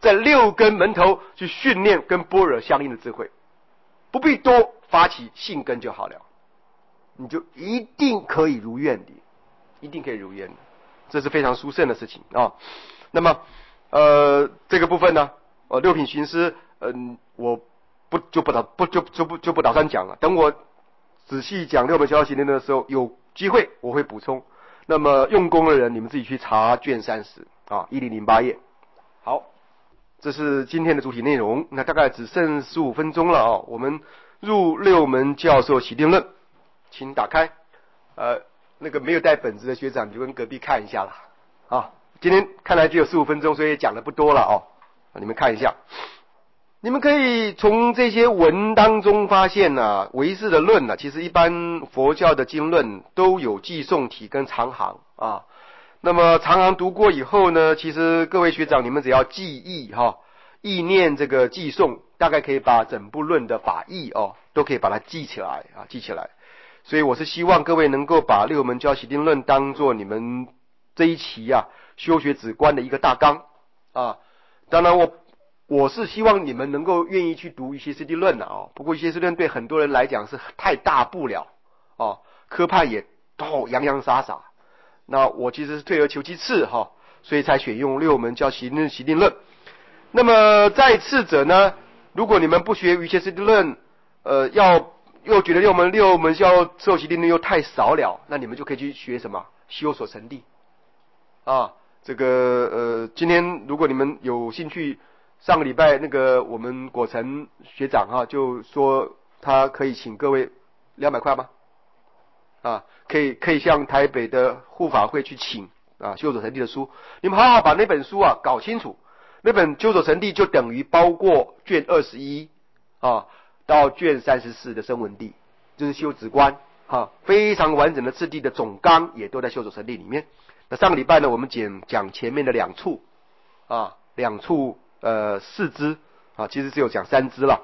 在6根门头去训练跟般若相应的智慧，不必多发起信根就好了，你就一定可以如愿的，一定可以如愿的，这是非常殊胜的事情啊。那么这个部分呢，6品寻思，我不打算讲了，等我仔细讲6本消息论的时候，有机会我会补充。那么用功的人，你们自己去查卷30啊，1008页。好，这是今天的主体内容。那大概只剩15分钟了啊，我们入6门教授起定论，请打开。那个没有带本子的学长，你就跟隔壁看一下了啊。今天看来只有15分钟，所以讲的不多了哦。你们看一下。你们可以从这些文当中发现呢，唯识的论呢，其实一般佛教的经论都有记诵体跟长行啊。那么长行读过以后呢，其实各位学长你们只要记忆意念这个记诵，大概可以把整部论的法义都可以把它记起来啊，记起来。所以我是希望各位能够把6门教起定论当做你们这一期修学止观的一个大纲啊。当然我是希望你们能够愿意去读一些释地论不过一些释地论对很多人来讲是太大不了科判也洋洋洒洒。那我其实是退而求其次所以才选用6门教起定论。那么再次者呢，如果你们不学一些释地论，又觉得6门教授起定论又太少了，那你们就可以去学什么修所成地这个今天如果你们有兴趣，上个礼拜那个我们果成学长就说他可以请各位200块吗？可以向台北的护法会去请修所成地的书，你们好好把那本书搞清楚。那本修所成地就等于包括卷21到卷34的声闻地，就是修止观非常完整的次第的总纲也都在修所成地里面。那上个礼拜呢，我们讲前面的2处2处4支其实只有讲3支了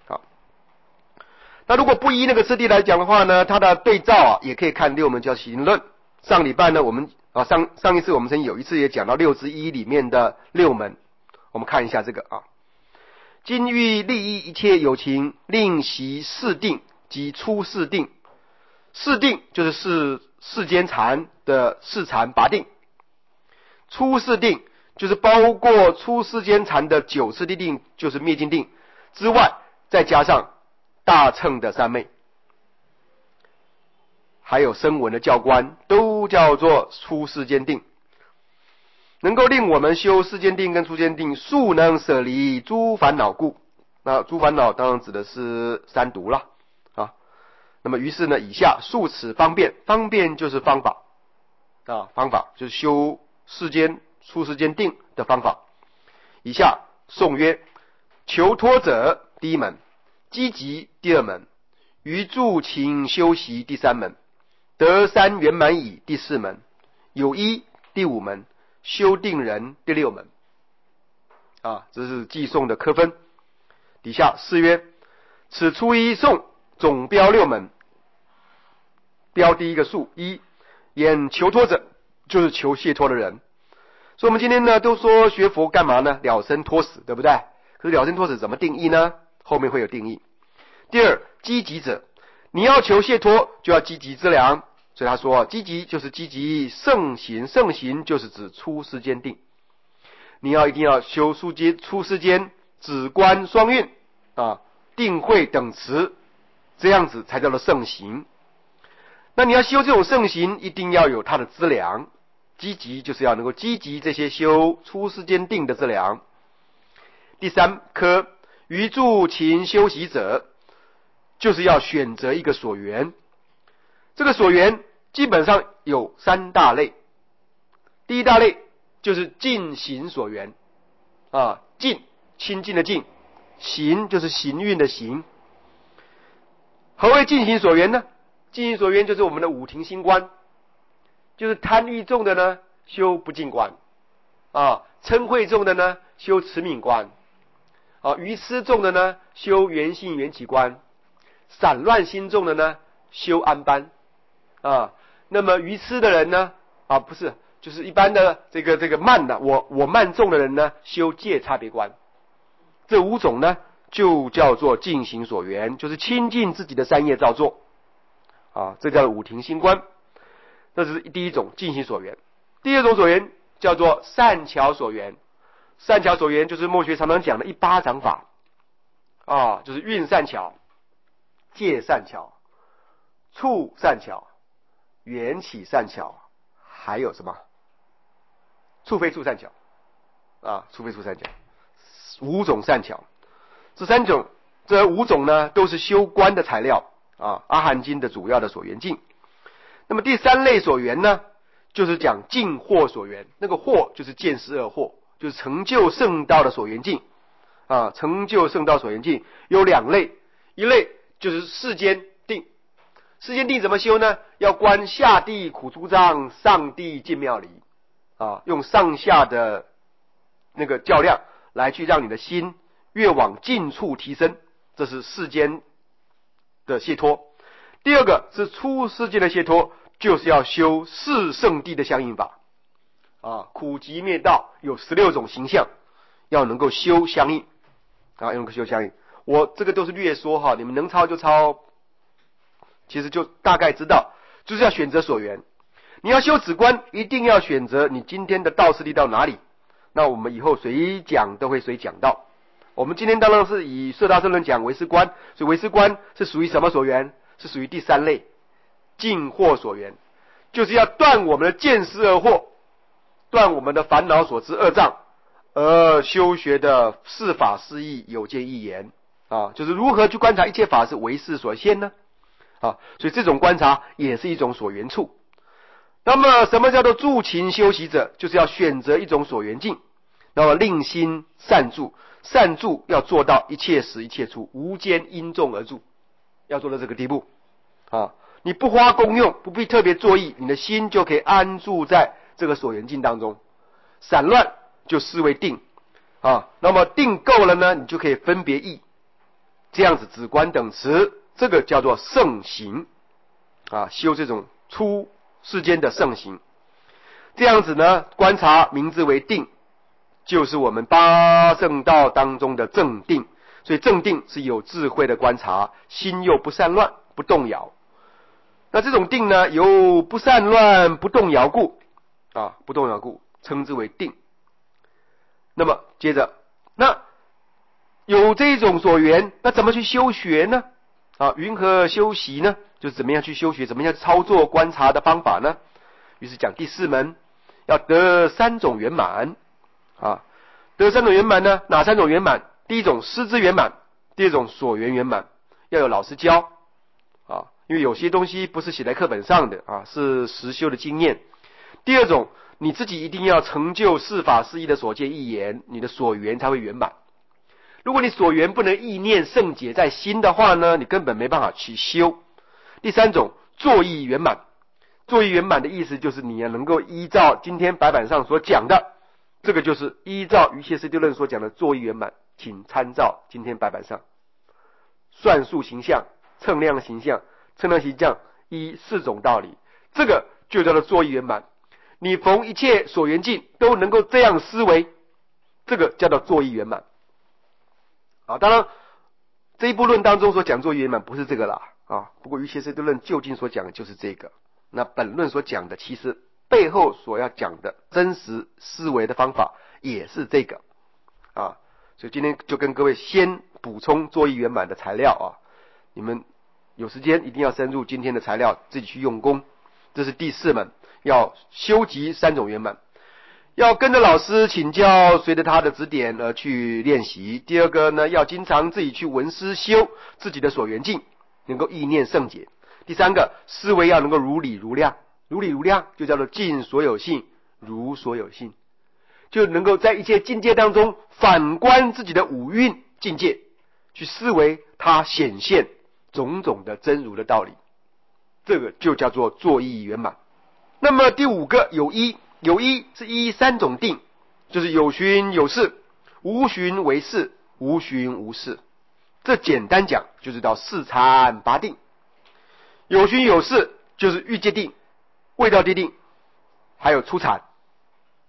那如果不依那个次第来讲的话呢，它的对照也可以看6门教起定论。上礼拜呢，我们上一次我们曾经有一次也讲到6之1里面的6门，我们看一下这个今欲利益一切有情，令习四定及出四定。四定就是世间禅的四禅八定，出四定就是包括出世间禅的9次地定，就是灭尽定之外，再加上大乘的三昧，还有声闻的教观，都叫做出世间定，能够令我们修世间定跟出间定，速能舍离诸烦恼故。那诸烦恼当然指的是三毒了那么于是呢，以下数此方便，方便就是方法方法就是修世间出世间定的方法。以下颂曰：求脱者第1门，积极第2门，于住勤修习第3门，得3圆满矣第4门，有一第5门，修定人第6门这是记诵的科分。底下是曰：此初一颂总标6门，标第一个数1，言求脱者就是求解脱的人。所以我们今天呢都说学佛干嘛呢？了生脱死，对不对？可是了生脱死怎么定义呢？后面会有定义。第2，积极者，你要求解脱就要积极之良，所以他说积极就是积极圣行，圣行就是指出世间定，你一定要修出世间止观双运定慧等持，这样子才叫做圣行。那你要修这种圣行，一定要有它的资粮，积极就是要能够积极这些修出世间定的资粮。第3科，于住勤修习者，就是要选择一个所缘。这个所缘基本上有3大类。第一大类就是净行所缘净清净的净，行就是行运的行。何谓净行所缘呢？净行所缘就是我们的五停心观，就是贪欲重的呢修不净观嗔恚重的呢修慈悯观愚痴重的呢修圆性缘起观，散乱心重的呢修安般那么愚痴的人呢不是就是一般的这个慢的，我慢众的人呢，修戒差别观。这5种呢，就叫做净行所缘，就是亲近自己的三业造作啊，这叫五停心观。这是第一种净行所缘。第二种所缘叫做善巧所缘。善巧所缘就是墨学常常讲的一巴掌法啊，就是运善巧、戒善巧、处善巧、缘起善巧，还有什么？处非处善巧啊，处非处善巧，5种善巧。这5种呢，都是修观的材料啊，阿含经的主要的所缘境。那么第3类所缘呢，就是讲净惑所缘。那个惑就是见识二惑，就是成就圣道的所缘境啊。成就圣道所缘境有2类，一类就是世间定。世间定怎么修呢？要观下地苦诸障，上地净妙离啊，用上下的那个较量来去让你的心越往近处提升，这是世间的解脱。第二个是出世间的解脱，就是要修四圣谛的相应法啊，苦集灭道有16种形象，要能够修相应啊，要能够修相应。我这个都是略说哈，你们能抄就抄，其实就大概知道，就是要选择所缘。你要修止观，一定要选择你今天的道次第到哪里。那我们以后谁讲都会谁讲到。我们今天当然是以摄大乘论讲唯识观，所以唯识观是属于什么所缘？是属于第3类净惑所缘，就是要断我们的见识二惑，断我们的烦恼所知二障，而修学的事法事义有见一言啊，就是如何去观察一切法是唯识所现呢？啊，所以这种观察也是一种所缘处。那么什么叫做住勤修习者？就是要选择一种所缘境，那么令心善住，善住要做到一切时一切处无间因众而住，要做到这个地步啊！你不花功用，不必特别作意，你的心就可以安住在这个所缘境当中。散乱就视为定啊，那么定够了呢，你就可以分别意，这样子止观等持，这个叫做圣行啊，修这种出世间的圣行。这样子呢，观察名字为定，就是我们八正道当中的正定。所以正定是有智慧的观察，心又不散乱不动摇。那这种定呢，由不散乱不动摇故啊，不动摇故称之为定。那么接着，那有这种所缘，那怎么去修学呢？啊，云何修习呢？就是怎么样去修学，怎么样操作观察的方法呢？于是讲第4门，要得3种圆满啊。得3种圆满呢，哪3种圆满？第一种师资圆满，第二种所缘圆满，要有老师教啊，因为有些东西不是写在课本上的啊，是实修的经验。第二种，你自己一定要成就事法事义的所见义言，你的所缘才会圆满。如果你所缘不能意念圣解在心的话呢，你根本没办法去修。第3种，作意圆满。作意圆满的意思就是你要能够依照今天白板上所讲的，这个就是依照瑜伽师地论所讲的作意圆满，请参照今天白板上算术形象、称量形象、称量形象依4种道理，这个就叫做作意圆满。你逢一切所缘境都能够这样思维，这个叫做作意圆满。啊，当然这一部论当中所讲作意圆满不是这个啦啊，不过瑜伽师地论究竟所讲的就是这个。那本论所讲的，其实背后所要讲的真实思维的方法也是这个啊，所以今天就跟各位先补充作意圆满的材料啊，你们有时间一定要深入今天的材料，自己去用功。这是第4门，要修集3种圆满，要跟着老师请教，随着他的指点而去练习。第二个呢，要经常自己去闻思修自己的所缘境，能够意念圣解。第3个，思维要能够如理如量，如理如量就叫做尽所有性，如所有性，就能够在一切境界当中反观自己的五蕴境界，去思维它显现种种的真如的道理，这个就叫做作意圆满。那么第5个，有依。有依是依3种定，就是有寻有事，无寻为事，无寻无事。这简单讲就是到4禅8定。有寻有事就是欲界定、味道界定，还有初禅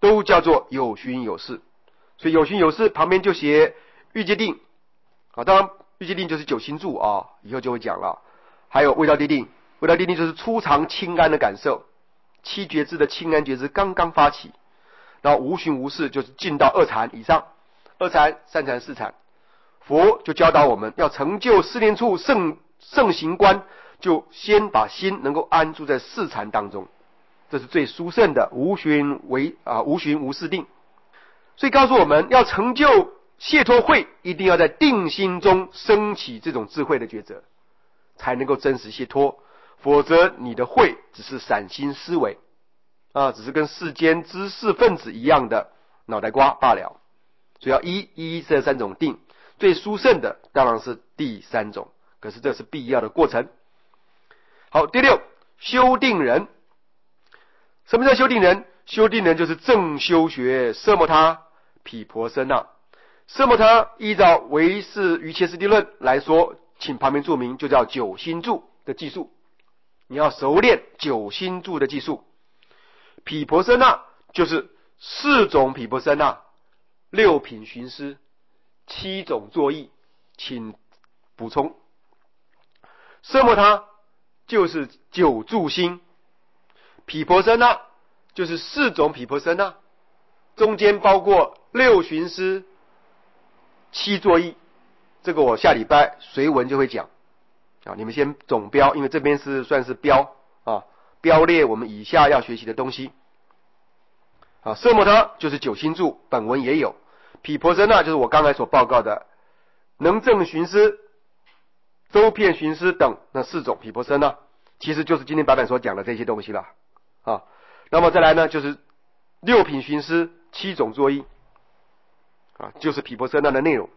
都叫做有循有事。所以有循有事旁边就写欲界定啊，当然欲界定就是九心住啊，以后就会讲了。还有味道地定，味道地定就是初尝清安的感受，七觉知的清安觉知刚刚发起。然后无循无事就是进到二禅以上，二禅、三禅、四禅。佛就教导我们要成就四念处圣行观，就先把心能够安住在四禅当中，这是最殊胜的无循无事定。所以告诉我们要成就解脱慧，一定要在定心中升起这种智慧的抉择，才能够真实解脱。否则你的慧只是散心思维只是跟世间知识分子一样的脑袋瓜罢了。所以要一这三种定，最殊胜的当然是第三种，可是这是必要的过程。好，第六，修定人。什么叫修定人？修定人就是正修学奢摩他、毗婆舍那。奢摩他依照唯识瑜伽师地论来说，请旁边注明，就叫九心住的技术。你要熟练九心住的技术。毗婆舍那就是四种毗婆舍那、六品寻思、七种作意，请补充。奢摩他就是九住心，毗婆舍那就是四种毗婆舍那，中间包括六寻思、七作意。这个我下礼拜随文就会讲你们先总标，因为这边是算是标标列我们以下要学习的东西奢摩他就是九心住，本文也有。毗婆舍那就是我刚才所报告的能正寻思、周遍寻思等那四种毗婆舍那，其实就是今天白板所讲的这些东西了那么再来呢，就是六品寻思、七种作意就是毗婆舍那的内容。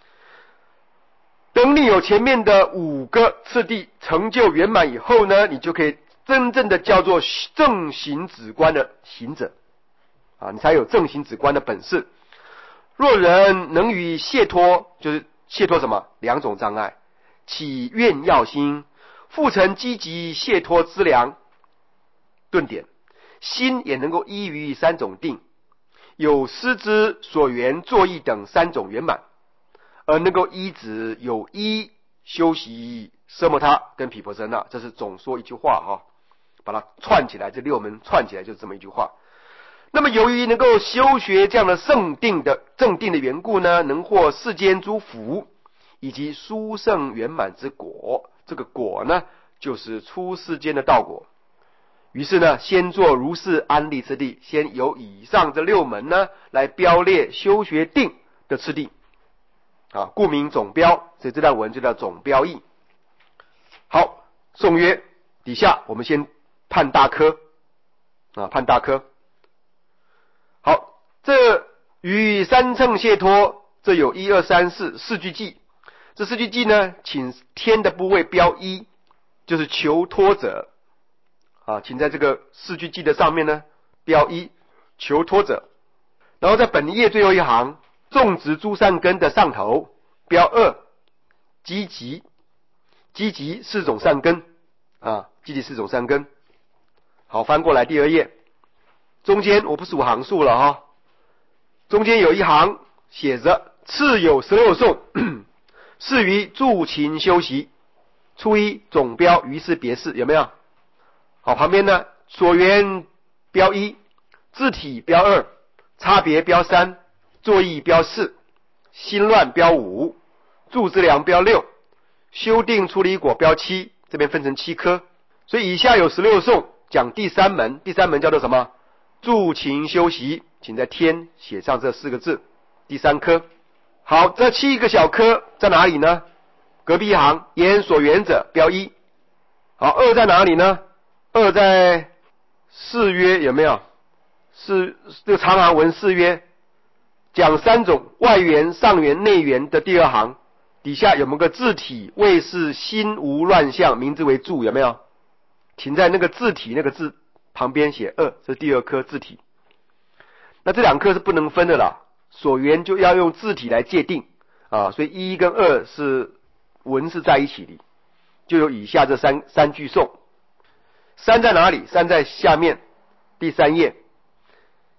等你有前面的五个次第成就圆满以后呢，你就可以真正的叫做正行止观的行者你才有正行止观的本事。若人能于解脱，就是解脱什么？两种障碍，起愿要心，复成积极解脱之良。顿点，心也能够依于三种定，有思之所缘作意等三种圆满，而能够依止有依修习奢摩他跟毗婆舍那。这是总说一句话把它串起来，这六门串起来就是这么一句话。那么由于能够修学这样的正定的缘故呢，能获世间诸福以及殊胜圆满之果。这个果呢，就是出世间的道果。于是呢，先做如是安立之地，先由以上这六门呢来标列修学定的次第故名总标，所以这段文就叫总标义。好，颂曰，底下我们先判大科判大科。好，这与三乘解脱，这有一二三四四句偈。这四句偈呢，请天的部位标一，就是求脱者请在这个四句偈的上面呢标一，求脱者。然后在本页最后一行，种植诸善根的上头标二，积极四种善根积极四种善根。好，翻过来第二页，中间我不数行数了中间有一行写着次有16颂是于住勤修习，初一总标于是别事，有没有？好，旁边呢所缘标一，字体标二，差别标三，作意标四，心乱标五，住之良标六，修定出离果标七。这边分成7科，所以以下有16颂讲第三门，第三门叫做什么？住勤修习，请在天写上这4个字，第3科。好，这7个小科在哪里呢？隔壁一行，言所缘者标一。好，二在哪里呢？二在誓约，有没有？是这个长行文誓约，讲3种外缘、上缘、内缘的第2行，底下有没有个字体？谓是心无乱象，名之为住，有没有？请在那个字体那个字旁边写2，这是第2科字体。那这2科是不能分的啦，所缘就要用字体来界定所以1跟2是文是在一起的，就有以下这三句颂。3在哪里？3在下面第3页，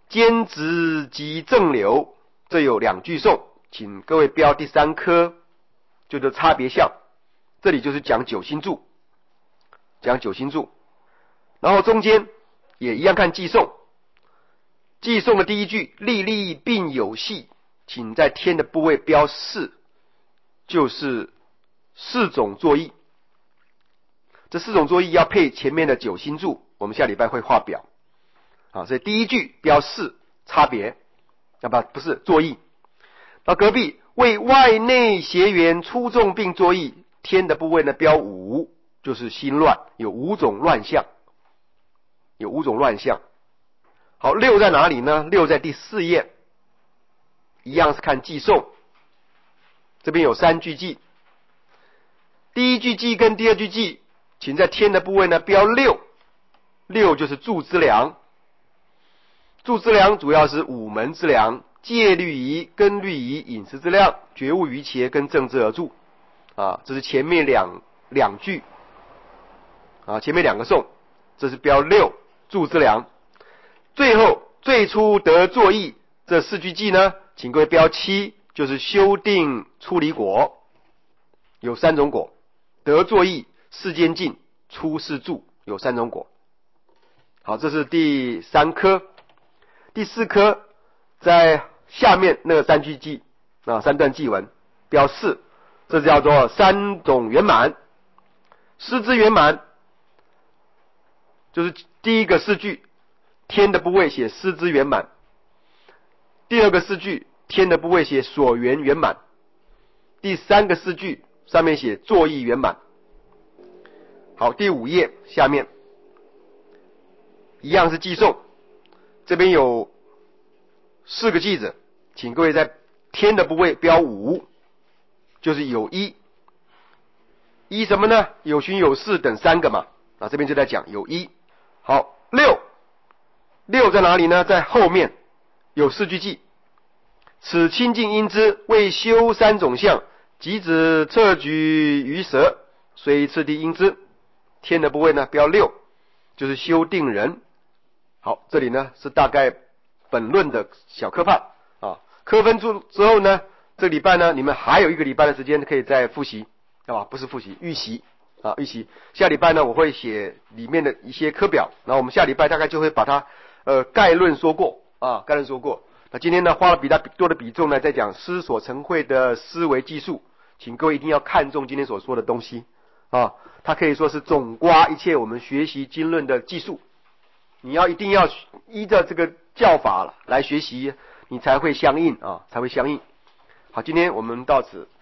兼职及正流，这有2句颂，请各位标第3科，就是差别项。这里就是讲九星柱，讲九星柱，然后中间也一样看寄颂。寄颂的第一句历历并有系，请在天的部位标4，就是4种作意。这4种作意要配前面的九星柱，我们下礼拜会画表。所以第一句标4，差别，不是作意。到隔壁为外内邪缘出众并作意，天的部位呢标5，就是心乱，有5种乱象，有5种乱象。好，6在哪里呢？6在第4页，一样是看寄颂。这边有3句寄，第一句寄跟第二句寄，请在天的部位呢标6， 6就是柱之梁。柱之梁主要是5门之梁，戒律仪、根律仪、饮食之量、觉悟于邪跟正之而住。这是前面两句，前面2个颂，这是标6，柱之梁。最后最初得作意，这4句偈呢，请各位标7，就是修定出离果，有3种果，得作意、世间尽、出世住，有3种果。好，这是第3科。第4科在下面那个3句偈3段偈文标4，这叫做3种圆满。师之圆满就是第一个4句，天的部位写师之圆满；第二个4句，天的部位写所缘圆满；第3个4句上面写作意圆满。好，第5页下面一样是寄颂，这边有4个句子，请各位在天的部位标5，就是有1什么呢？有寻有事等3个嘛，这边就在讲有1。好，6在哪里呢？在后面有4句偈，此清净因之为修3种相，即指测举于舌，虽次第因之。天的部位呢标6，就是修定人。好，这里呢是大概本论的小科判科分之后呢，这个礼拜呢你们还有1个礼拜的时间可以再复习，不是复习，预习预习。下礼拜呢我会写里面的一些科表，然后我们下礼拜大概就会把它概论说过概论说过。那今天呢花了比较多的比重呢在讲师所成会的思维技术，请各位一定要看重今天所说的东西它可以说是总括一切我们学习经论的技术。你一定要依着这个教法来学习，你才会相应才会相应。好，今天我们到此。